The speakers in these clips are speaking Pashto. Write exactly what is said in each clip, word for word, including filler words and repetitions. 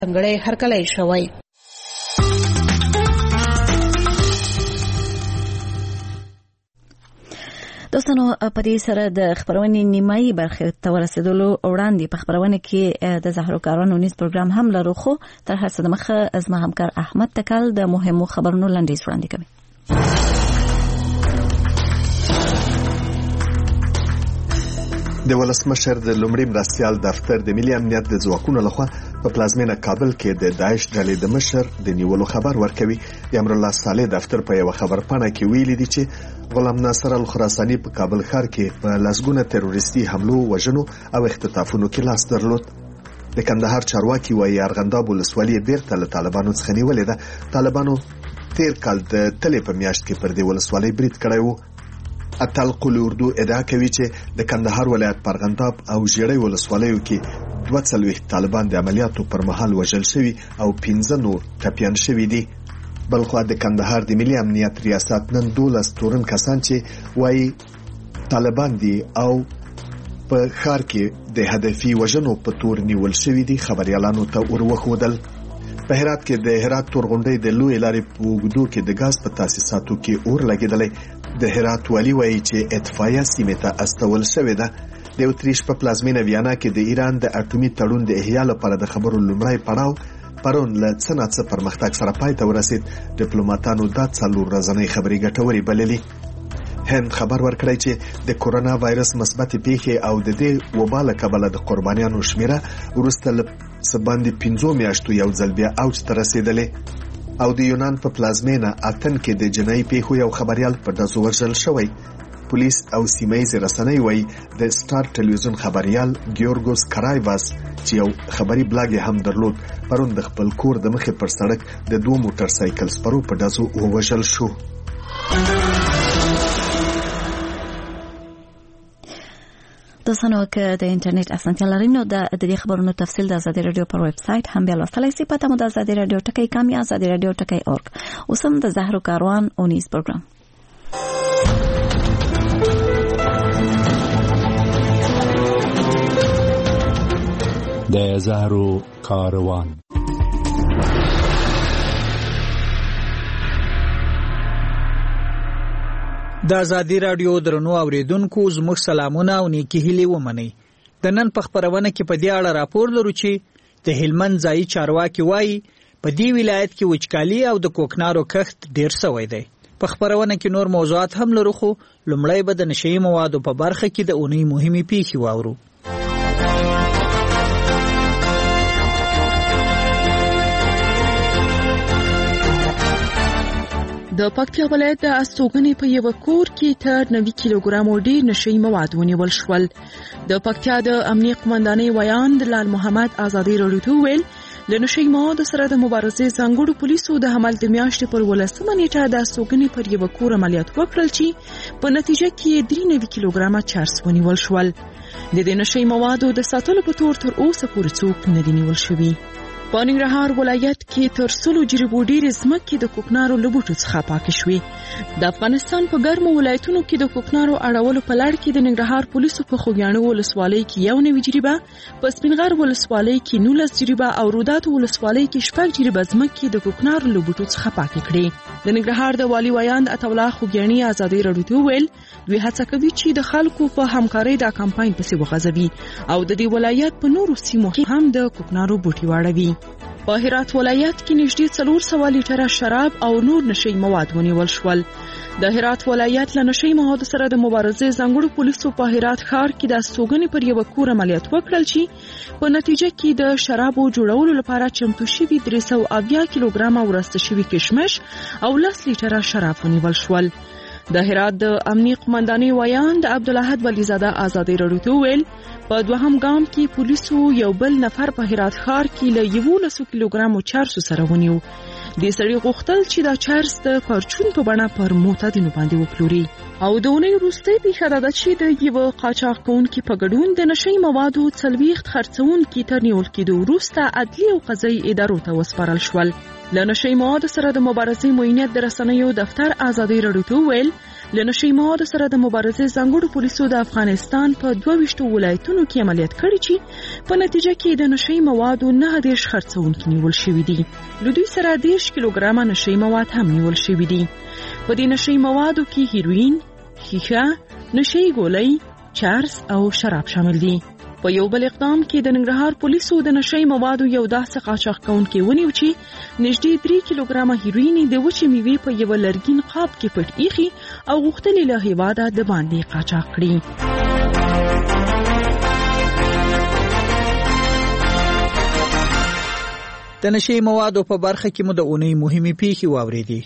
څنګه هرکلی شوی. دوستانو په دې سره د خبرونې نیمایي برخه ته ورسېدلو وړاندې په خبرونه کې د زهرو کاروان ونیز پروګرام هم لرو، خو تر هر څه مخه از ما همکار احمد تکل د مهمو خبرونو لنډیز وړاندې کوي. د ولسمشر د لومړي مرستیال دفتر د ملي امنیت د ځواکونو لخوا په پلازمینه کابل کې د داعش ډلې د مشر د نیولو خبر ورکوي. امر الله صالح دفتر په یو خبرپاڼه کې ویلي دی چې غلام ناصر الخراساني په کابل ښار کې په لاسګونه تروریستي حملو، وژنو او اختطافونو کې لاس درلود. د کندهار چارواکي وايي ارغنداب ولسوالي بیرته له طالبانو څخه نیولې ده. طالبانو تیر کال د تلې په میاشت کې پر دې ولسوالي برید کړی وو. اتل قل اردو ادعا کوي چې د کندهار ولایت پرغنداب او ژړۍ ولسوالیو کې دوه څلوېښت طالبان د عملیاتو پر مهال وژل شوي او پنځه نور ټپیان شوي دي. بلخو د کندهار د ملي امنیت ریاست نن دولس تورن کسان چې وایي طالبان دي او په ښار کې د هدفي وژنو په تور نیول شوي دي خبريالانو ته وروښودل. په هرات کې د هرات تورغونډۍ د لوی لارې په وګړو کې د غاز په تاسیساتو کې اور لګیدلې. د هرات والی وایي چې اطفائیه سیمه ته استول شوې ده. د اتریش په پلازمینه ویانا کې د ایران د اټومي تړون د احیا لپاره د خبرو لومړی پړاو پرون له څنګه پرمختګ سره پای ته ورسید. ډیپلوماټانو دا څلور ورځې خبري ګټوري بللې. هند خبر ورکړی چې د کورونا وایرس مثبت پیښې او د دې وبا له کبله د قربانیانو شمیره ورسته له سباندې پنځو میاشتو یو ځل بیا اوج ته رسیدلې. او د یونان په پلازمینه اتن کې د جنایي پیښو یو خبريال په داسو ورژل شوی. پولیس او سیمایي رسنۍ وایي د سٹار ټلویزیون خبريال ګیورګوس کرایواس چې یو خبري بلاګ هم درلود پرون د خپل کور د مخې پر سړک د دوه موټر سایکل سپرو په داسو وژل شو. دوستانو که د انټرنیټ اسانتیا لرئ نو د دې خبرونو تفصیل د آزادي رادیو پر ویب سټ هم بیا لوستلای شئ. پته مو د آزادي رادیو ټکی کام یا آزادي رادیو ټکی اورګ. اوس هم د زهرو کاروان اونیز پروګرام. د زهرو کاروان د آزادي رادیو درنو اوریدونکو زموږ سلامونه او نیکی هیلې ومنئ. د نن په خبرونه کې په دې اړه راپور لرو چې د هلمند ځایي چارواکي وایي په دې ولایت کې وچکالي او د کوکنارو کښت ډیر شوی دی. په خبرونه کې نور موضوعات هم لرو، خو لومړی به د نشئی موادو په برخه کې د اونۍ مهمې پیښې واورو. د پکتیا ولایت د استوګنې په یو کور کې تر نوي کیلوګرامو ډیر نشئی مواد ونیول شول. د پکتیا د امنیه قومندانۍ ویاند لال محمد آزادي رادیو ته ویل د نشئی موادو سره د مبارزې ځانګړو پولیسو د حمل د میاشتې پر ولسمه نیټه د استوګنې پر یو کور عملیات وکړل چې په نتیجه کې درې نوي کیلوګرامه چرس ونیول شول. د دې نشئی موادو د ساتلو په تور تر اوسه پورې څوک نه دي نیول شوي. په ننګرهار ولایت کې تر سلو جریبو ډېرې ځمکې د کوکنارو له بوټو څخه پاکې شوې. د افغانستان په ګرمو ولایتونو کې د کوکنارو اړولو په لړ کې د ننګرهار پولیسو په خوږیاڼو ولسوالۍ کې یو نوي جریبه، په سپینغر ولسوالۍ کې نولس جریبه او روداتو ولسوالۍ کې شپږ جریبه ځمکې د کوکنارو له بوټو څخه پاکې کړې. د ننګرهار د والي ویاند عطاالله خوږیاڼي آزادي رادیو ته وویل دوی هڅه کوي چې د خلکو په همکارۍ دا کمپاین پسې وغځوي او د دې ولایت په نورو سیمو کې هم د کوکنارو بوټي واړوي. په هرات ولایت کې نږدې څلور سوه لیټره شراب او نور نشئی مواد ونیول شول. د هرات ولایت له نشئی موادو سره د مبارزې ځانګړو پولیسو په هرات ښار کې د استوګنې پر یو کور عملیات وکړل چې په نتیجه کې د شرابو جوړولو لپاره چمتو شوي درې سوه اویا کیلوګرامه ورسته شوي کشمش او لس لیټره شراب ونیول شول. د هرات د امنیه قومندانۍ ویاند عبدالاحد ولیزاده آزادي رادیو ته ویل په دوهم ګام کې پولیسو یو بل نفر په هرات ښار کې له یولسو کیلوګرامو چرسو سره ونیو. د سړي غوښتل چې دا چرس د پرچون په بڼه پر معتادینو باندې وپلوري. او د اونۍ وروستۍ پیښه دا ده چې د یو قاچاق کوونکي په ګډون د نشئی موادو څلوېښت خرڅوونکي تر نیول کېدو وروسته عدلي او قضایي ادارو ته وسپارل شول. له نشئی موادو سره د مبارزې معینیت د رسنیو دفتر آزادي رادیو ته ویل له نشي موادو سره د مبارزې ځانګړو پولیسو د افغانستان په دوه ویشت ولایتونو کې عملیات کړی چې په نتیجه کې د نشي موادو نه دیش خرڅونکي نیول شوي دي. له دوی سره دیش کیلوګرامه نشي مواد هم نیول شوي دي. په دې نشي موادو کې هیروین، ښیښه، نشي ګولۍ، چرس او شراب شامل دي. په یو بل اقدام کې د ننګرهار پولیسو د نشي موادو یو داسې قاچاق کوونکی ونیو چې نږدې درې کیلوګرامه هیروین د وچې میوې په یو لرګین قاب کې پټ ایښي او غوښتل له هیواده د باندې قاچاق کړي. د نشي موادو په برخه کې مو د اونۍ مهمې پیښې واورېدې.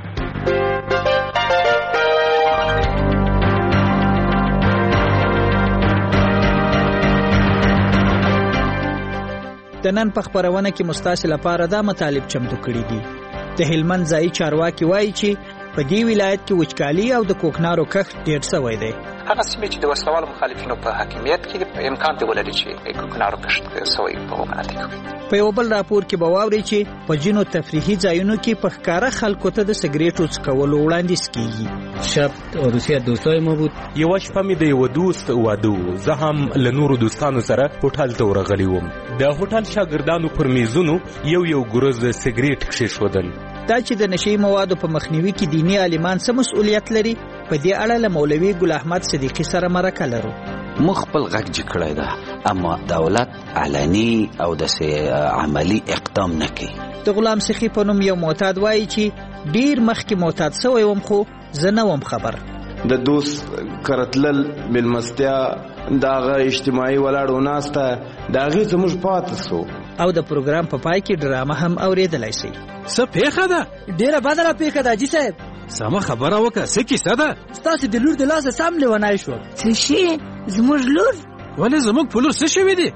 د نن په خبرونه کې مستاسل لپاره دا مطالب چمتو کړي دي. د هلمند ځای چارواکي وایي چې په دې ولایت کې وچکالي او د کوکنارو کښت ډېر شوی دی. هغه سیمې چې د وسلوالو مخالفینو په حاکمیت کې امکان دی ولري چې کوکنارو کښت شوی په مناطقو کې. په یو بل راپور کې به واورئ چې په ځینو تفریحي ځایونو کې په ښکاره خلکو ته د سګریټو څکولو وړاندیز کیږي. شب روسیه دوستای ما بود. یو شپه مې د یو دوست واده و. زه هم له نورو دوستانو سره هوټل ته ورغلی وم. د هوټل شاګردانو پر میزونو یو یو ګروز سګریټ کښېښودل. دا چې د نشي موادو په مخنیوي کې دیني عالمان څه مسؤلیت لري، په دې اړه له مولوي ګل احمد صدیقي سره مرکه لرو. مخ خپل غږ جګ کړی ده، اما دولت علني او د عملی اقدام نه کوي. د غلام سخی په نوم یو معتاد وایي چې ډیر مخکې معتاد شوی وم خو زه نه وم خبر. د دوست کرتلل ملمستیا داغه اجتماعي ولاړو ناسته داغه زموږ پاتې سو. او د پروګرام په پای کې ډرامه هم اوریدلای شي. څه پیښه ده؟ ډیره بدله پیښه ده جی صاحب. سمه خبره وکړه، څه کیسه ده؟ ستاسو د لور د لاسه سم لیونای شو. څه شي؟ زموږ لور؟ ولې زموږ په لور څه شوي دي؟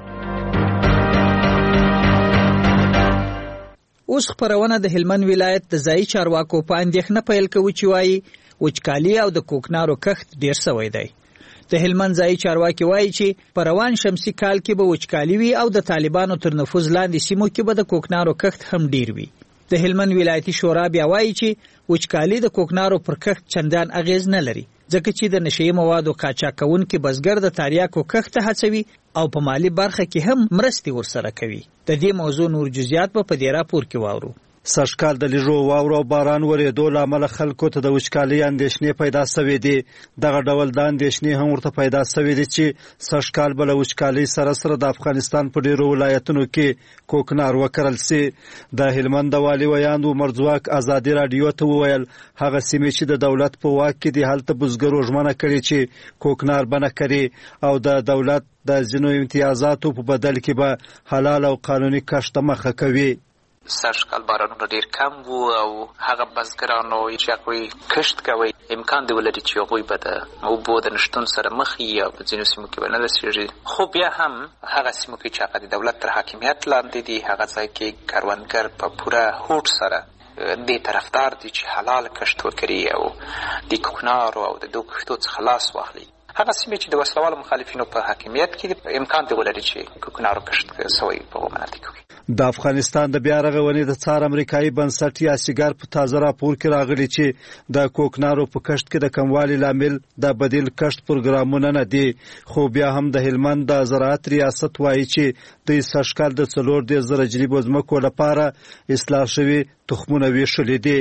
اوس خبرونه د هلمند ولایت د ځایي چارواکو په اندېښنه پیل کوي چې وایي وچکالي او د کوکنارو کښت ډیر شوی دی. د هلمند ځایي چارواکي وایي چې په روان شمسي کال کې به وچکالي وي او د طالبانو تر نفوذ لاندې سیمو کې به د کوکنارو کښت هم ډیر وي. د هلمند ولایتي شورا بیا وایي چې وچکالي د کوکنارو پر کښت چندان اغیز نه لري، ځکه چې د نشي موادو قاچاق کوونکي بزګر د تریاکو کښت هڅوي او په مالی برخه کې هم مرستې ورسره کوي. د دې موضوع نور جزئیات په دې راپور کې واورو. سږکال د لیژو واورو او باران ورېدو له امله خلکو ته د وچکالۍ اندېښنې پیدا شوې دي. دغه ډول د اندېښنې هم ورته پیدا شوې دي چې سږکال به له وچکالۍ سره سره د افغانستان په ډېرو ولایتونو کې کوکنار وکرل سي. د هلمند د والي ویاند عمر ځواک ازادي راډیو ته وویل هغه سیمې چې د دولت په واک کې دي هلته بزګرو ژمنه کړې چې کوکنار به نه کري او د دولت د ځینو امتیازاتو په بدل کې به حلال او قانوني کښت مخه کوي. سږکال بارانونه ډیر کم وو او هغه بزګرانو چې هغوی کښت کوي امکان دی ولري چې هغوی به د اوبو د نشتون سره مخ وي او په ځینو سیمو کې به نه رسېږي. خو بیا هم هغه سیمو کې چې هغه د دولت تر حاکمیت لاندې دي هغه ځای کې کروندګر په پوره هوډ سره دې طرفدار دي چې حلال کښت وکړي او د کوکنارو او د دو کښتو څخه لاس واخلي. هغه سیمې چې د وسلوالو مخالفینو په حاکمیت کې امکان دی ولري چې کوکنارو کښت شوی په مناطقو کې. د افغانستان د بیا رغونې د څار امریکایي بنسټ یاسیګر په تازه راپور کې راغلي چې د کوکنارو په کښت کې د کموالي لامل د بدیل کښت پروګرامونه نه دي. خو بیا هم د هلمند د زراعت ریاست وایي چې د سږکال د څلور دېرش زره جریبو ځمکو لپاره اصلاح شوي تخمونه ویشلي دي.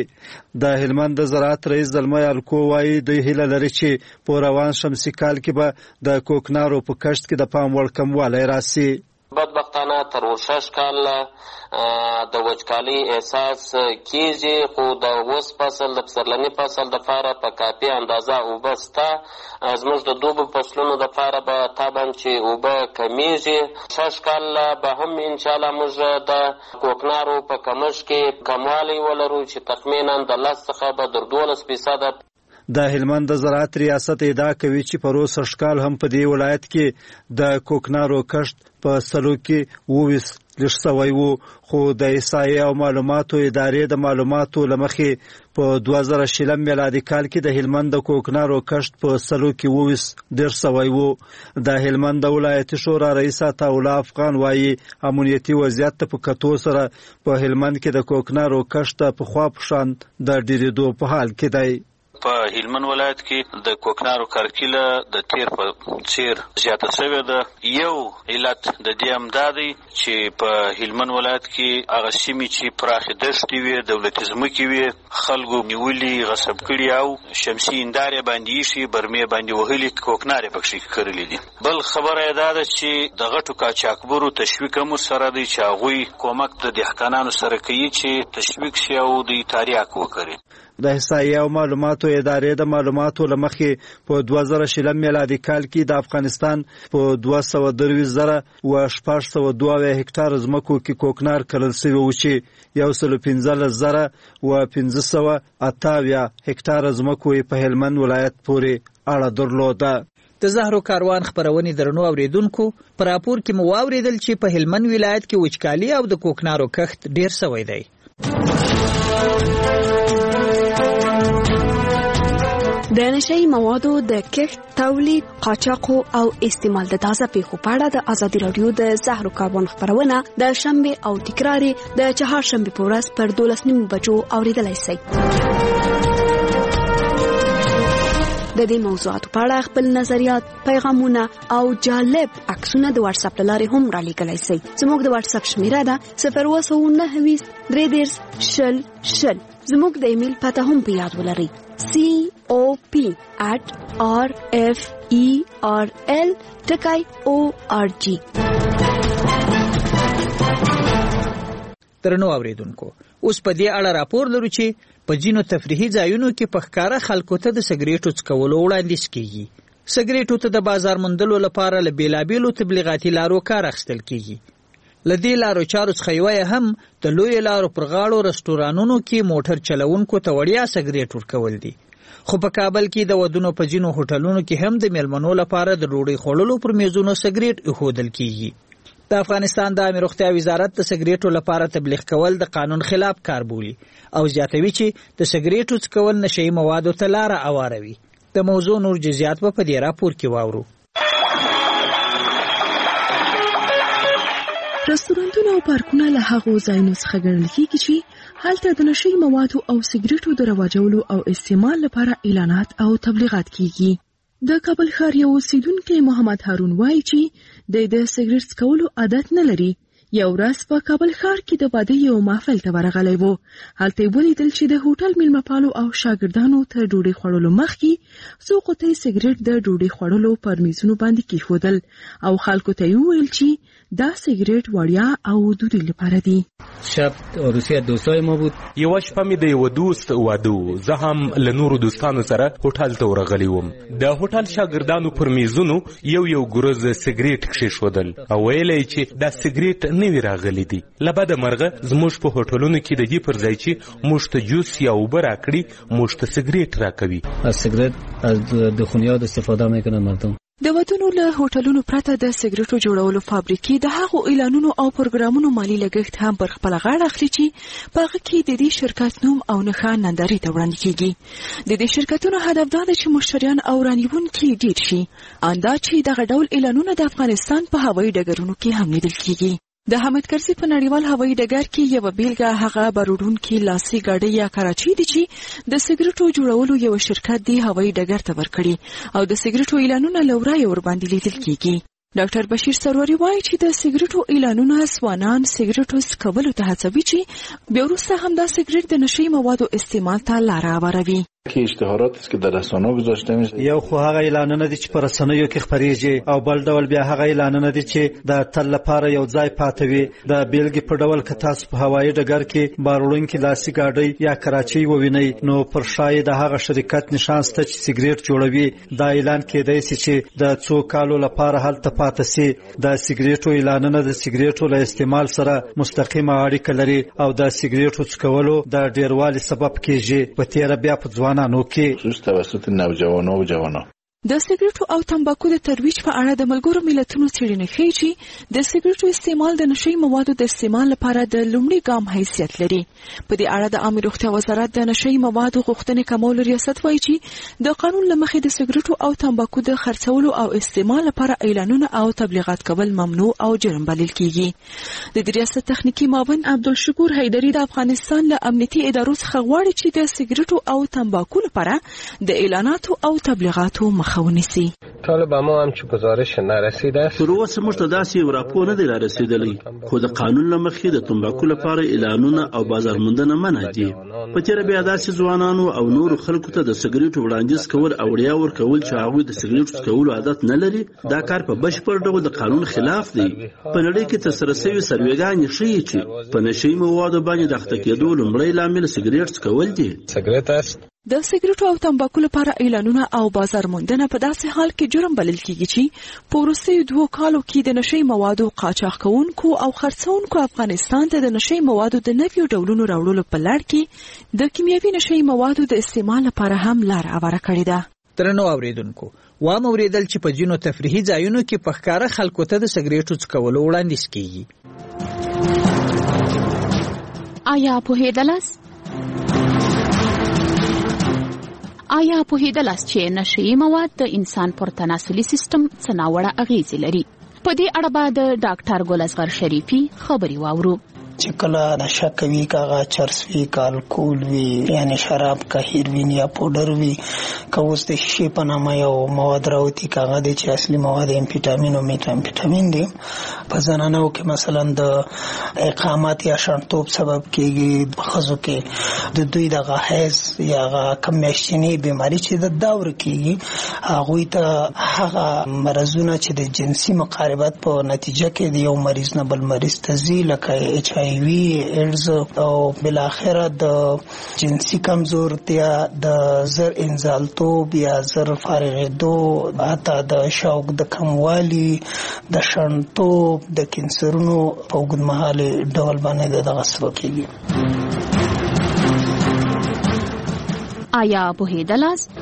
د هلمند د زراعت رئیس زلمی الکو وایي دوی هیله لري چې په روان شمسي کال کې به د کوکنارو په کښت کې د پام وړ کموالی راسي. بدبختانه تر اوسه کال د وچکالۍ احساس کیږي، خو د اوس فصل د پسرلني فصل دپاره په کافي اندازه اوبه شته. زموږ د دوبي فصلونو دپاره به طبعا چې اوبه کمیږي. شش کال به هم انشاءالله موږ د کوکنارو په کمښت کې کموالی ولرو چې تخمینا د لس څخه به در دولس فیصده. د هلمند د زراعت ریاست ادعا کوي چې په روز سږکال هم په دې ولایت کې د کوکنارو کښت په سلو کې اوویس لږ شوی و، خو د احصایې او معلوماتو ادارې د معلوماتو له مخې په دوه زره شلم میلادي کال کې د هلمند د کوکنارو کښت په سلو کې اوویس ډېر شوی و. د هلمند د ولایتي شورا رئیس عطاالله افغان وایي امنیتي وضعیت ته په کتو سره په هلمند کې د کوکنارو کښت پخوا په شان د ډېرېدو په حال کې دی. په هلمند ولایت کې د کوکنارو کرکیله د تیر په څیر زیاته شوې ده. یو علت د دې هم دا دی چې په هلمند ولایت کې هغه سیمې چې پراخې دښتې وي، دولتي ځمکې وي، خلکو نیولي غصب کړي او شمسي هندارې باندې ایښي، برمې باندې وهلي، کوکنارې پکښې کرلي دي. بل خبره یې دا ده چې د غټو قاچاقبرو تشویق هم ورسره دی چې هغوی کومک د دهقانانو سره کوي چې تشویق شي او دوی تاریاک وکړي. د احصایې او معلوماتو ادارې د معلوماتو له مخې په دوه زره شلم میلادي کال کې د افغانستان په دوه سوه درویشت زره و شپږ سوه دوه اویا هکټاره ځمکو کې کوکنار کرل سوي و چې یو سل پنځلس زره و پنځه سوه اته اویا هکټاره ځمکو یې په هلمند ولایت پورې اړه درلوده. د زهرو کاروان خبرونې درنو اوریدونکو په راپور کې مو واوریدل چې په هلمند ولایت کې وچکالي او د کوکنارو کښت ډیر سوی دی. د نشئی موادو د کښت، تولید، قاچاق او استعمال د تازه پیښو په اړه د ازادي راډیو د زهرو کاروان خبرونه د شنبه او تکراري د چهارشنبه په ورځ پر دولس نیمو بجو اوریدلای شئ. د دې موضوعاتو په اړه خپل نظریات، پیغامونه او جالب عکسونه د واتس اپ لارې هم را لیږلی شئ. زموږ د واتس اپ شمیره ده صفر اووه سوه نهه ویشت درې دېرش شل شل. زموږ د ایمیل پته هم په یاد ولرئ: سی او پی at r f e r l ټکی او ار جی. درنو اوریدونکو، اوس په دې اړه راپور لرو چې په ځینو تفریحي ځایونو کې په ښکاره خلکو ته د سګریټو څکولو وړاندیز کیږي. سګریټو ته د بازار موندلو لپاره له بیلابیلو تبلیغاتي لارو کار اخیستل کیږي. له دې لارو چارو څخه یوه هم د لویو لارو پر غاړو رستورانونو کې موټر چلونکو ته وړیا سګریټ ورکول دي. خو په کابل کې د ودونو په ځینو هوټلونو کې هم د میلمنو لپاره د ډوډۍ خوړلو پر میزونو سګریټ ایښودل کیږي. د افغانستان د عامه روغتیا وزارت د سګریټو لپاره تبلیغ کول د قانون خلاف کار بولي او زیاتوي چې د سګریټو څکول نشئی موادو ته لاره هواروي. د موضوع نور جزئیات په دې راپور کې واورو. رستورانتونه او پارکونه له هغو ځایونو څخه ګڼل کېږي چې هلته د نشئی موادو او سګریټو د رواجولو او استعمال لپاره اعلانات او تبلیغات کیږي. د کابل ښار یو اوسیدونکی محمد هارون وایي چې د د سګریټ څکولو عادت نه لري. یو ورځ په کابل ښار کې د واده یو محفل ته ورغلی و. هلته یې ولیدل چې د هوټل میلمهپالو او شاګردانو تر ډوډۍ خوړلو مخکې څو قطۍ سګریټ د ډوډۍ خوړلو پر میزونو باندې کېښودل او خلکو ته یې وویل چې دا سګریټ وړیا او دودي لپاره دي. شب روسیه دوستای ما بود. یو شپه مې د یو دوست واده و. زه هم له نورو دوستانو سره هوټل ته ورغلی وم. د هوټل شاګردانو پر میزونو یو یو ګروز سګریټ کېښودل او ویل یې چې دا سګریټ نوي راغلي دي. له بده مرغه زموږ په هوټلونو کې د دې پر ځای چې موږ ته جوس یا اوبه راکړي موږ ته سګریټ راکوي. از سګریټ از دخانیات استفاده میکنن مردم. د ودونو له هوټلونو پرته د سګریټو جوړولو فابریکې د هغو اعلانونو او پروګرامونو مالی لګښت هم پر خپل غاړه اخلي چې په هغه کې د دې شرکت نوم او نښه نندارې ته وړاندې کیږي. د دې شرکتونو هدف دا دی چې مشتریان او رانیونکي ډیر شي. اندا چې دغه ډول اعلانونه د افغانستان په هوایي ډګرونو کې هم لیدل کیږي. د حامد کرزي په نړیوال هوایي ډګر کې یو بیلګه هغه بارودونکي لاسي ګاډۍ یا کراچۍ دي چې د سګریټو جوړولو یو شرکت دی هوایي ډګر ته ورکړي او د سګریټو اعلانونه لورای ور باندې لیدل کیږي. ډاکټر بشیر سروري وایي چې د سګریټو اعلانونه ځوانان سګریټو څکولو ته هڅوي چې بیا وروسته هم دا سګریټ د نشئی موادو استعمال ته لاره هواروي. که اشتهارات است که در رسانه‌ها گذاشته میشه. یو خو هغه اعلانونه دي چې پر رسنیو کې خبريږي او بل ډول بیا هغه اعلانونه دي چې د تل لپاره یو ځای پاتوي. د بیلګې په ډول که تاسو په هوایي ډګر کې بارولونکي لاسي ګاډۍ یا کراچۍ ووینئ نو پر شای د هغه شرکت نشان شته چې سګریټ جوړوي. دا اعلان کېدای شي چې د څو کالو لپاره هلته پاتې سي. د سګریټو اعلانونه د سګریټو له استعمال سره مستقیمه اړیکه لري او د سګریټو څکولو د ډیروالي سبب کېږي. په تیره بیا په ځوانانو کې خصوص توسط نوجوانان و جوانان د سګریټو او تمباکو د ترویج په اړه د ملګرو ملتونو څېړنې ښیي چې د سګریټو استعمال د نشهیي موادو د استعمال لپاره د لومړي ګام حیثیت لري. په دې اړه د عامه روغتیا وزارت د نشهیي موادو غوښتنې کمولو ریاست وایي چې د قانون له مخې د سګریټو او تمباکو د خرڅولو او استعمال لپاره اعلانونه او تبلیغات کول ممنوع او جرم بلل کیږي. د دې ریاست تخنیکی معاون عبدالشکور حیدري د افغانستان له امنیتي ادارو څخه غواړي چې د سګریټو او تمباکو لپاره د اعلاناتو او تبلیغاتو خونیسی. طالب ما هم چې گزارش نرسیده است. تر اوسه موږ ته داسې یو راپور نه دی رارسیدلی، خو د قانون له مخې د تمباکو لپاره اعلانونه او بازار موندنه منع دي. په تیره بیا داسې ځوانانو او نورو خلکو ته د سګریټو وړاندیز کول او وړیا ورکول چې هغوی د سګریټو څکولو عادت نه لري، دا کار په بشپړ ډول د قانون خلاف دی. په نړۍ کې ترسره شوي سروېګانې ښیي چې په نشهیي موادو باندې د اخته کېدو لومړی لامل سګریټ څکول دي. سګریټ است. د سګریټو او تمباکو لپاره اعلانونه او بازار موندنه په داسې حال کې جرم بلل کیږي چې په وروستیو دوو کالو کې د نشهیي موادو قاچاق کوونکو او خرڅوونکو افغانستان ته د نشهیي موادو د نویو ډولونو راوړلو په لړ کې د کیمیاوي نشهیي موادو د استعمال لپاره هم لار هواره کړې ده. درنو اوریدونکو، وام اوریدل چې په ځینو تفریحي ځایونو کې په ښکاره خلکو ته د سګریټو څکولو وړاندیز کیږي. آیا پوهېدلاست؟ آیا پوهېدلاست چې نشهیي مواد د انسان پر تناسلي سیستم څه ناوړه اغیزې لري؟ په دې اړه به د ډاکټر ګل اصغر شریفي خبرې واورو. چې کله نشه کوي، کاغه چرس وي، کالکول وي، یعنی شراب که هیروین یا پودر وي، که اوس د شیشې په نامه یو مواد راوتي، کاغه دی چې اصلي مواد امفیټامین او میتامفیټامین دی. په زنانو کې مثلا د اقامت یا شنتوب سبب کېږي. په ښځو کې د دوی دغه حیض یا کم میاشتنۍ بیماري چې د دور کېږي، هغوی ته هغه مرضونه چې د جنسي مقاربت په نتیجه کې د یو مریض نه بل مریض ته ځي، لکه اچ آی وی، ایډز او بالاخره د جنسي کمزورتیا، د زر انزالتوب یا زر فارغېدو، حتی د شوق د کموالي، د شنتوب، د کینسرونو په اوږدمهالي ډول باندې د دغه سبب کېږي. آیا پوهېدلاست؟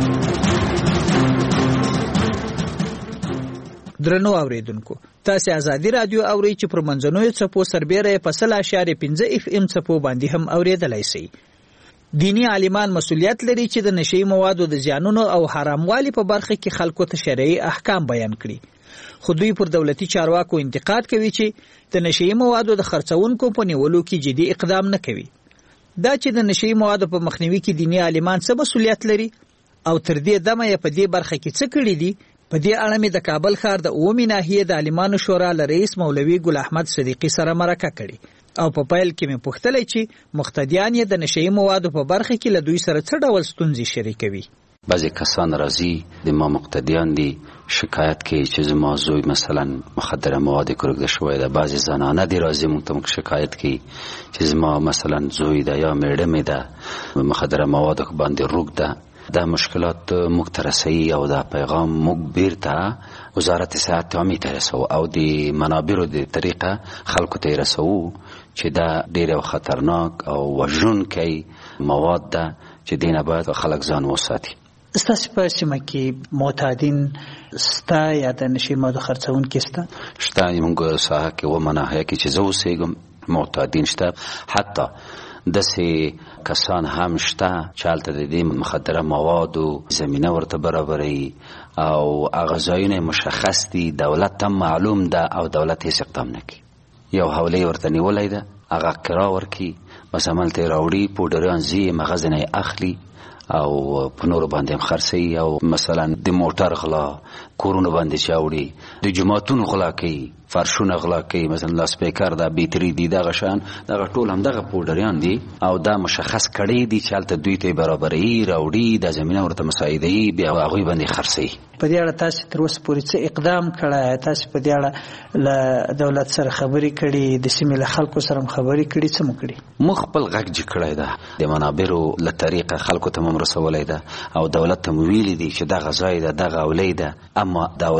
درنو اوریدونکو، تاسو ازادي رادیو اورئ چې پر منځنوي څپو سربېره په سل اشاریه پنځه اف ام څپو باندې هم اوریدلای شئ. دینی عالمان مسؤلیت لري چې د نشهیي موادو د زیانونو او حراموالي په برخه کې خلکو ته شرعي احکام بیان کړي. خو دوی پر دولتي چارواکو انتقاد کوي چې د نشهیي موادو د خرڅونکو په نیولو کې جدي اقدام نه کوي. دا چې د نشهیي موادو په مخنیوي کې دینی عالمان څه مسؤلیت لري او تر دې دمه یې په دې برخه کې څه کړي دي، په دې اړه مې د کابل ښار د اومې ناحیې د عالمانو شورا له رئیس مولوي ګل احمد صدیقي سره مرکه کړې او په پیل کې مې پوښتلی چې مقتدیان یې د نشهیي موادو په برخه کې له دوی سره څه ډول ستونزې شریکوي. بعضې کسان راځي د ما مقتدیان دي شکایت کوي چې زما زوی مثلا مخدره مواد کورکده شوی ده. بعضې زنانه دي راځي موږ ته شکایت کوي چې زما مثلا زوی ده یا میړه مې ده مخدره موادو باندې روږ ده. دا مشکلات موږ ته رسوي او دا پیغام موږ بیرته وزارت صحت ته هم رسوو او د منابرو د طریقه خلکو ته رسوو چې دا ډېر خطرناک او وژونکی مواد ده چې دینه باید خلک ځان وساتي. ستاسو په سیمه کې معتادین ستا یا د نشهیي موادو خرڅونکي سته؟ شته. موږ ساحه کې اومه ناحیه کې چې زه اوسېږم معتادین شته. حتی داسې کسان هم شته چې هلته د دې مخدره موادو زمینه ورته برابروي او هغه ځایونه مشخص دي، دولت هم معلوم ده او دولت هیڅ اقدام نه کوي. یو حوله ورته نیولی ده، هغه کرا ورکي، بس هملته یې راوړي، پوډریان ځي هغه ځینې یې اخلي او په نورو باندې هم خرڅوي. او مثلا د موټر غلا، کورونو باندې چې اوړي، د جوماتونو غلا کوي، فرشونه غلا کوي، مثلا لاسپیکر دا بیتري دي، دغه شان دغه ټول هم دغه پوډریان دي او دا مشخص کړي دي چې هلته دوی ته برابروي، راوړي، دا زمینه ورته مساعدوي، بیا هغوی باندې خرڅوي. په دې اړه تاسو تر اوسه پورې څه اقدام کړی؟ تاسو په دې اړه له دولت سره خبرې کړي، د سیمې له خلکو سره هم خبرې کړي، څه مو کړي؟ موږ خپل غږ جګ کړی ده، د منابرو له طریقه خلکو ته هم رسولی ده او دولت ته مو ویلي دي چې دغه ځای ده، دغه اولی ده، اما دولت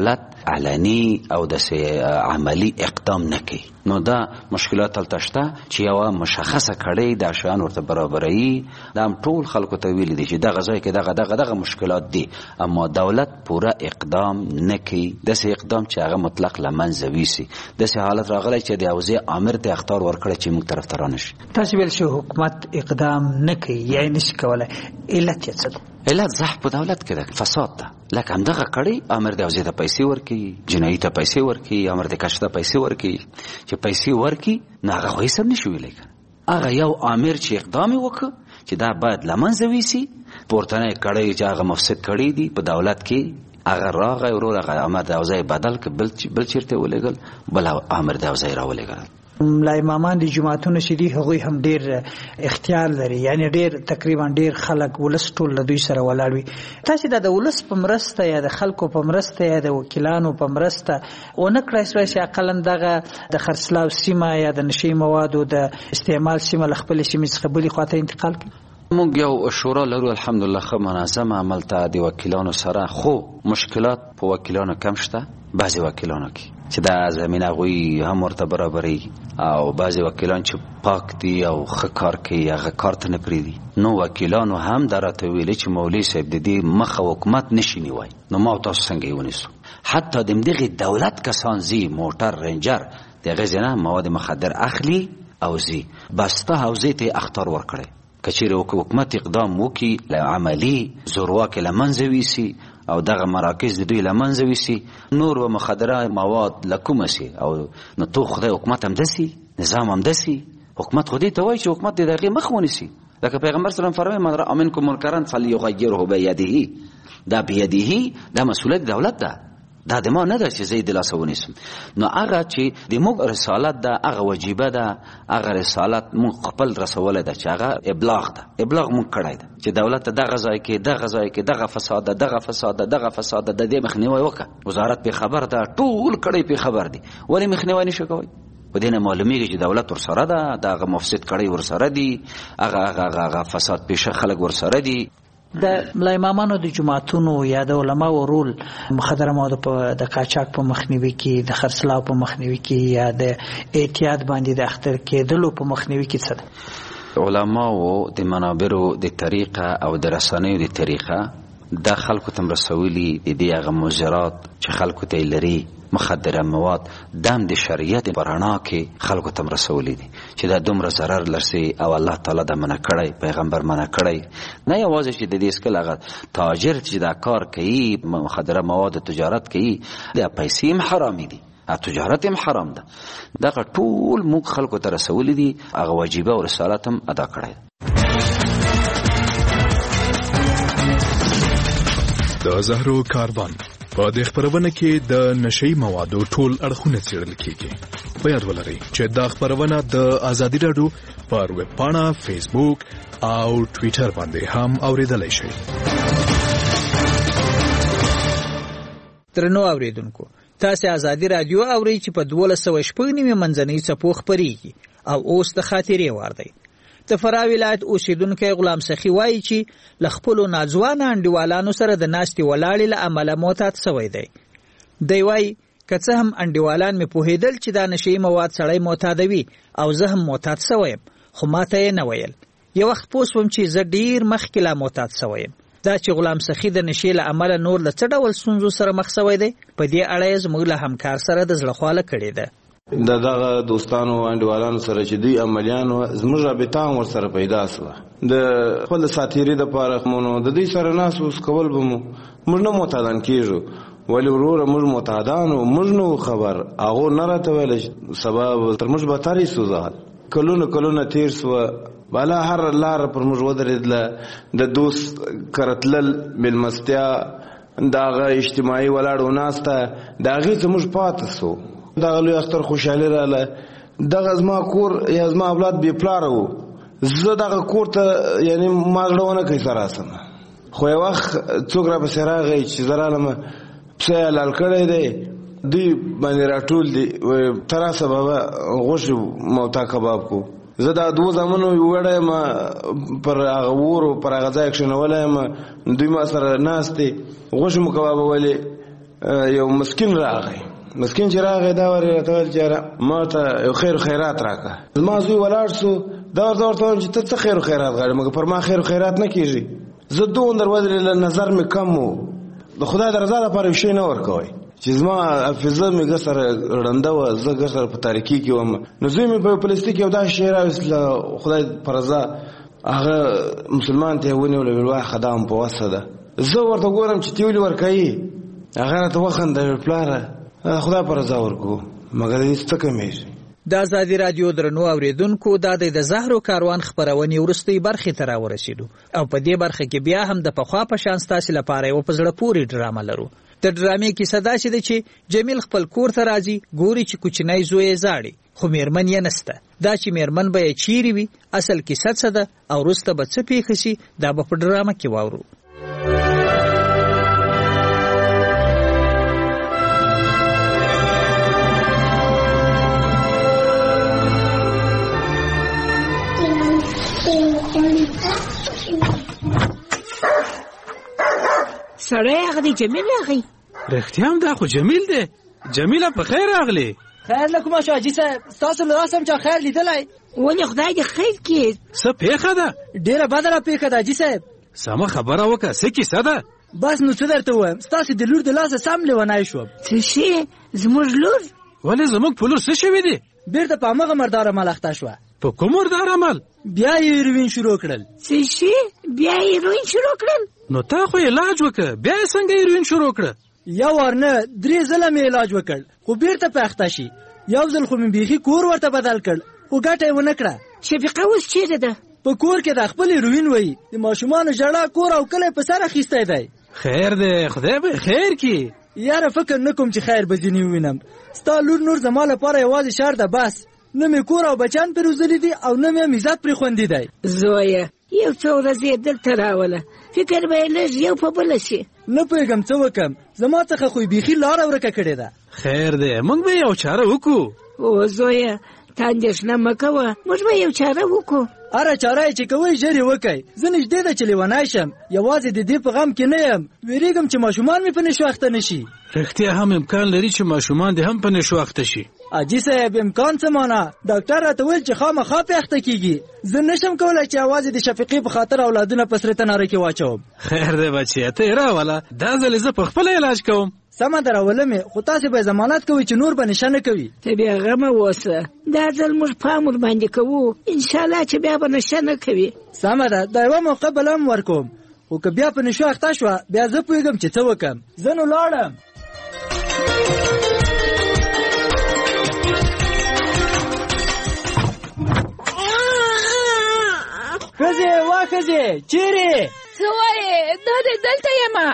علني او د عملی اقدام نه کوي. نو دا مشکلات هلته شته چې یوه مشخصه کړۍ دا شیان ورته برابروي. دا هم ټول خلکو ته ویلي دي چې دغه ځای کې دغه دغه دغه مشکلات دي، اما دولت پوره اقدام نه کوي. داسې اقدام چې هغه مطلق له منځه ویسي. داسې حالت راغلی چې د یو ځای امر ته اخطار ورکړی چې موږ طرف ته رانشي. تاسو ویل چې حکومت اقدام نه کوي یا نشي کولی، علت یې څه ده؟ علت ضعف په دولت کې ده، فساد ده. لکه همدغه کړی امر د یو ځای ته پیسې ورکوي، جنایي ته پیسې ورکوي، امر د کشف ته پیسې ورکوي. چې پیسې ورکوي نو هغه خو هېڅ هم نشي ویلی. هغه یو امر چې اقدام یې وکړه چې دا باید له منځه ویسي، پورتنی کړی چې هغه مفسد کړی دي په دولت کې، هغه راغی ورور هغه امر د یو ځای بدل که بل چېرته ولېږل، بل امر د یو ځای راولېږل. ملا امامان د جماعتونو چې دي هغوی هم ډیر اختیار لري، یعنی ډیر تقریبا ډیر خلک ولس ټول له دوی سره ولاړ وي. تاسو د ولس په مرسته یا د خلکو په مرسته یا د وکیلانو په مرسته ونه کړای شوی چې اقلا دغه د خرڅلاو سیمه یا د نشي موادو د استعمال سیمه له خپلې سیمې څخه بلې خواته انتقال کړي؟ موږ یو شورا لرو الحمدلله ښه منظمه عمل ته د وکیلانو سره، خو مشکلات په وکیلانو کم شته. بعضې وکیلانو کې چې دا زمینه هغوی هم ورته برابري، او بعضې وکیلان چې پاک دي او ښه کار کوي هغه کار ته نه پرېږدي. نو وکیلانو هم دا راته ویلي چې مولوي صاحب د دې مخه حکومت نشي نیوی. نو ما او تاسو څنګه یې ونیسو؟ حتی د همدغې دولت کسان ځي، موټر رینجر د هغې ځای نه مواد مخدر اخلي او ځي، بسته حوزې ته یې اخطار ورکړی. که چیرې حکومت اقدام وکړي له عملي زورواکې له منځه ویسي او دغه مراکز د دوی له منځه ویسي، نور به مخدره مواد له کومه سي. او نو تو خدای حکومت هم داسې نظام هم داسې، حکومت خو دې ته وایي چې حکومت د هغې مخ ونیسي. لکه پیغمبر صلی الله علیه وسلم فرمایي من رأى منکم منکرا فلیغیره بیده. دا بیده دا مسؤلیت دولت ده، دا د ما نه ده چې زه یې د لاسه ونیسم. نو هغه چې د موږ رسالت ده، هغه وجیبه ده، هغه رسالت موږ خپل رسولی ده چې هغه ابلاغ ده. ابلاغ موږ کړی ده چې دولت ته دغه ځای کې دغه ځای کې دغه فساد ده، دغه فساد ده، دغه فساد ده، د دې مخنیوی وکړه. وزارت پې خبر ده، ټول کړی پې خبر دي، ولې مخنیوی نشي کوی؟ په دې نه معلومیږي چې دولت ورسره ده، دغه مفسد کړی ورسره دي، هغه هغه هغه فساد پیشه خلک ورسره دي. د ملا امامانو د جماعتونو یا د علماو رول مخدره موادو په د قاچاق په مخنیوي کې، د خرڅلاو په مخنیوي کې یا د اعتیاد باندې د اختر کېدلو په مخنیوي کې څه ده؟ علماو د منابرو د طریقه او د رسنیو د طریقه د خلکو ته رسولي د دې هغه مضرات چې خلکو ته لري مخدره مواد دم د شریعت په رڼا کې خلکو ته رسولي دي چې دا دومره ضرر لرسي او الله تعالی دا منع کړی، پیغمبر منع کړی. نه یوازې چې د دې اسکل هغه تاجر چې دا کار کوي مخدره مواد تجارت کوي دا پیسې هم حرامي دي، تجارت هم حرام ده. دغه ټول موږ خلکو ته رسولي دي، هغه واجبه او رسالت هم ادا کړی. د زهرو کاروان په دې خبرونه کې د نشئی موادو ټول اړخونه څېړل کیږي. په یاد ولرئ چې دا خبرونه د ازادي راډیو پر ویب پاڼه، فیسبوک او ټویټر باندې هم اوریدلای شئ. درنو اوریدونکو، تاسو ازادي راډیو اورئ چې په دولس سوه شپږ نیمه منځنۍ څپو خپرېږي او اوس د خاطرې وار دی. د فراه ولایت اوسیدونکی غلام سخي وایي چې له خپلو ناځوانه انډیوالانو سره د ناستې ولاړې له امله معتاد سوی دی. دی وایي که څه هم انډیوالان مې پوهېدل چې دا نشهیي مواد سړی معتادوي او زه هم معتاد سوی یم، خو ما ته یې نه ویل. یو وخت پوه سوم چې زه ډېر مخکې لا معتاد سوی یم. دا چې غلام سخي د نشې له امله نور له څه ډول ستونزو سره مخ سوی دی، په دې اړه یې زموږ له همکار سره د زړه خواله کړې ده. د دغه دوستانو انډیوالانو سره چې دوی عملیانو زموږ رابطه هم ورسره پیدا سوه. د خپل ساتیري دپاره مونو د دوی سره ناست اوس کول به مو موږ نه معتادان کېږو، ولې وروره موږ معتادانو موږ نه خبر، هغو نه راته ویله سبا تر موږ بدتر ایستو. کلونه کلونه تېر سوه، بالا هر لاره پر موږ ودرېدله. د دوست کره تلل، مېلمستیا، د هغه اجتماعي ولاړو ناسته، د هغې څه موږ پاته سو. دغه لوی اختر خوشحالي راله. دغه زما کور یا زما اولاد بې پلاره و، زه دغه کور ته یعنې ما زړه ونه کوي سره راسم. خو یو وخت څوک راپسې راغی چې زه رالم پسه یې حلال کړی دی، دوی باندې راټول دي، ته راسه بابا غوښې موتا کباب کو. زه دا دوه زامنو وړی یم پر هغه ورو پر هغه ځای کښېنولی یم، دوی ما سره ناست دي، غوښې مو کبابولې. یو مسکین راغی مسکین چې راغی دا ور راته ویل چې ما ته یو خیر خیرات راکړه. زما زوی ولاړ سو دا ورته ورته وایم چې ته څه خیر خیرات غواړې مګر پر ما خیر خیرات نه کېږي. زه دومره ودرېدل نظر مې کم و د خدای د رضا لپاره یو شی نه ورکوئ چې زما حافظه مې ګر سره ړنده وه زه ګر سره په تاریکي کې وم. نو زوی مې په پلاستیک یو داسې شی راویست خدای په رضا هغه مسلمان ته یې ونیول ویل وایه ښه دا هم په وسه ده. زه ورته ګورم چې ته ولې ورکوي هغه راته وخندل پلاره خدای په رضا ورکو مګر دې څه کمیږي. د ازادي رادیو درنو اوریدونکو دا د زهرو کاروان خبرونې وروستۍ برخې ته راورسېدو او په دې برخه کې بیا هم د پخوا په شان ستاسې لپاره یوه په زړه پورې ډرامه لرو. د ډرامې کیسه داسې ده چې جمیل خپل کور ته راځي ګوري چې کوچنی زوی یې زاړي خو میرمن یې نسته. دا چې میرمن به یې چیرې وي اصل کیسه څه ده او وروسته به څه پیښه شي دا به په ډرامه کې واورو. سړی هغه دی جمیل راغی. رښتیا هم دا خو جمیل دی. جمیله په خیر راغلی. خیر له کومه شو حاجي صاحب ستاسو له لاسه هم چا خیر لیدلی. ولې خدای دې خیر کړي. څه پیښه ده؟ ډېره بده را پیښه ده حاجي صاحب. سمه خبره وکړه څه کیسه ده؟ بس نو څه درته ووایم ستاسې د لور د لاسه سم لیونی شوم. څه شي زموږ لور؟ ولې زموږ په لور څه شوي دي؟ بېرته په همغه مردار عمل اخته شوه. په کوم مردار عمل؟ بیا یې هیروین شروع کړل. څه شي بیا یې هیروین شروع کړل؟ نو تا خو علاج وکړه بیا یې څنګه هیروین شروع کړه؟ یو وار نه درې ځله مې علاج وکړ خو بېرته په اخته شي. یو ځل خو مې بیخي کور ورته بدل کړ خو ګټه یې ونه کړه. شفیقه اوس چیرې ده؟ په کور کې د خپل هیروین وایي د ماشومانو ژړا کور او کلی په سر اخیستی دی. خیر دی خدای به خیر کړي. یاره فکر نه کوم چې خیر به ځینې ووینم. ستا لور نور زما لپاره یوازې شر ده بس. نه مې کور او بچیان پرې روزلي دي او نه مې عزت پرې خوندي دی. زویه یو څو ورځې دلته راوله فکر به یې لږ یو په بله شي. نه پوهېږم څه وکړم زما څخه خو یې بیخي لاره ورکه کړې ده. خیر دی موږ به یو چاره وکړو. او زویه ته اندېښنه مه کوه موږ به یو چاره وکړو. هره چاره یې چې کوئ ژر یې وکئ. زه نږدې ده چې لیونی شم یوازې د دې په غم کې نه یم ویرېږم چې ماشومان مې په نشو اخته نه شي. رښتیا هم امکان لري چې ماشومان دې هم په نشو اخته شي. حاجي صاحب امکان څه معنا؟ ډاکټر راته ویل چې خامخا پې اخته کېږي. زه نشم کولی چې یوازې د شفیقې په خاطر اولادونه په سره تناره کې واچوم. خیر دی بچیه ته یې راوله دا ځل زه په خپله علاج کوم. سمه ده راوله مې خو تاسې به یې ضمانت کوئ چې نور به نشه نه کوي. ته بیا غمه اوسه دا ځل موږ پام ورباندې کوو انشاءالله چې بیا به نشه نه کوي. سمه ده دا یوه موقع بله هم ورکوم خو که بیا په نشو اخته شوه بیا زه پوهېږم چې څه وکړم. زه نو لاړم. ښځې وا ښځې چیرې؟ څه وایې دا دی دلته یمه.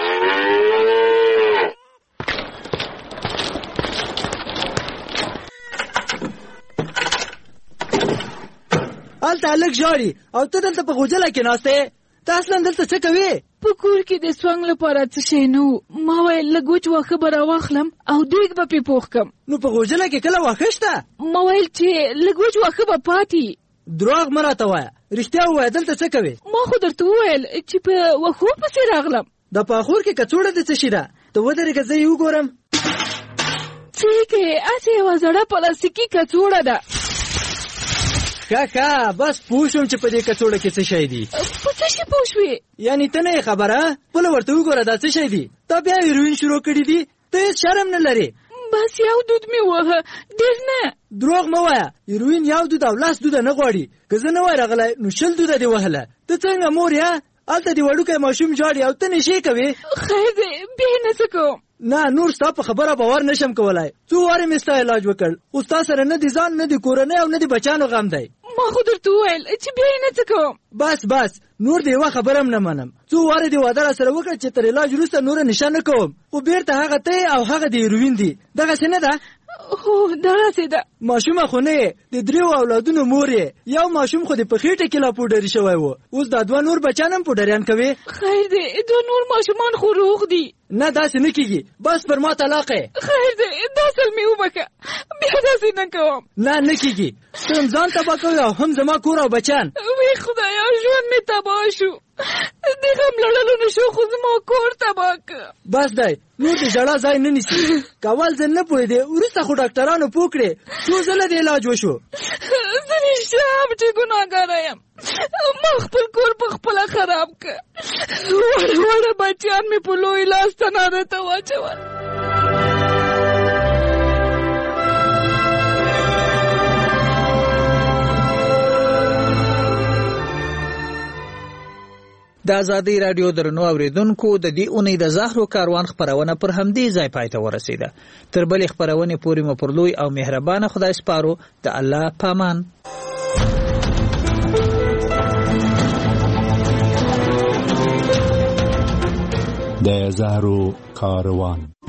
هلته هلک ژاړي او ته دلته په غوجله کې ناست یې. ته اصلا دلته څه کوې؟ په کور کې د سونګ لپاره څه شی نه و. ما ویل لږ وچ واښه به راواخلم او دیګ به پرې پوخ کړم. نو په غوجله کې کله واښه شته؟ ما ویل چې لږ وچ واښه به پاتې. دروغ مه راته وایه رښتیا ووایه دلته څه کوې؟ ما خو درته وویل چې په واښو پسې راغلم. د پاخور کې کڅوړه د څه شي ده؟ ته ودرېږه زه یې وګورم. څه یې کوې؟ هسې یوه زړه پلاستیکي کڅوړه ده. ښه ښه بس پوه شوم چې په دې کڅوړه کې څه شی دي. په څه شي پوه شوې؟ یعنې ته نه یې خبره؟ خپله ورته وګوره دا څه شی دي. تا بیا هیروین شروع کړي دي. ته هېڅ شرم نه لرې. بس یو دود مې ووهه ډېر نه. دروغ مه وایه هیروین یو دود او لاس دوده نه غواړي. که زه نه وای راغلی نو شل دوده دې وهله. ته څنګه مور یې؟ هلته دې وړوکی ماشوم ژاړي او ته نشې کوې. خیر دی بیا یې نه څه کوم. نه نور ستا په خبره باور نشم کولی. څو وارې مې ستا علاج وکړ خو ستا سره نه د ځان نه د کورنۍ او نه د بچیانو غم دی. ما خو درته وویل چې بیا یې نه څه کوم. بس بس نور د یوه خبره هم نه منم. څو وارې دې واده راسره وکړه چې تر علاج وروسته نوره نشه نه کوم خو بېرته هغه ته او هغه د هیروین دي. دغسې نه ده؟ هو دغسې ده. ماشومه خو نه یې د دریو اولادونو مور یې. یو ماشوم خو دې په خېټه کې لا پوډري شوی و اوس دا دوه نور بچیان هم پوډریان کوي. خیر دی دوه نور ماشومان خو روغ دي. نه داسې نه کېږي بس پر ما طلاق یې. خیر دی دا ځل مې وبښه بیا داسې نه کوم. نه نه کېږي ته هم ځان تباه کوې او هم زما کور او بچیان. ویې ای خدایا ژوند مې تباه شو. د غم لړلو نه شو خو زما کور تباه که. بس دی نور د ژړا ځای نه نیسي. که اول ځل نه پوهېدې وروسته خو ډاکټرانو پوه کړې څو ځله د علاج وشو. زه رښتیا هم چې ګناهګاره یم. ما خپل کور په خپله خراب که. وړه وړه بچیان مې په لوی لاس تناره ته واچول. د ازادي رادیو درنو اوریدونکو د دې اونۍ د زهرو کاروان خبرونه پر همدې ځای پای ته ورسیده. تر بلې خبرونه پورې مو پر لوی او مهربانه خدای سپارو. د الله پامان. د زهرو کاروان.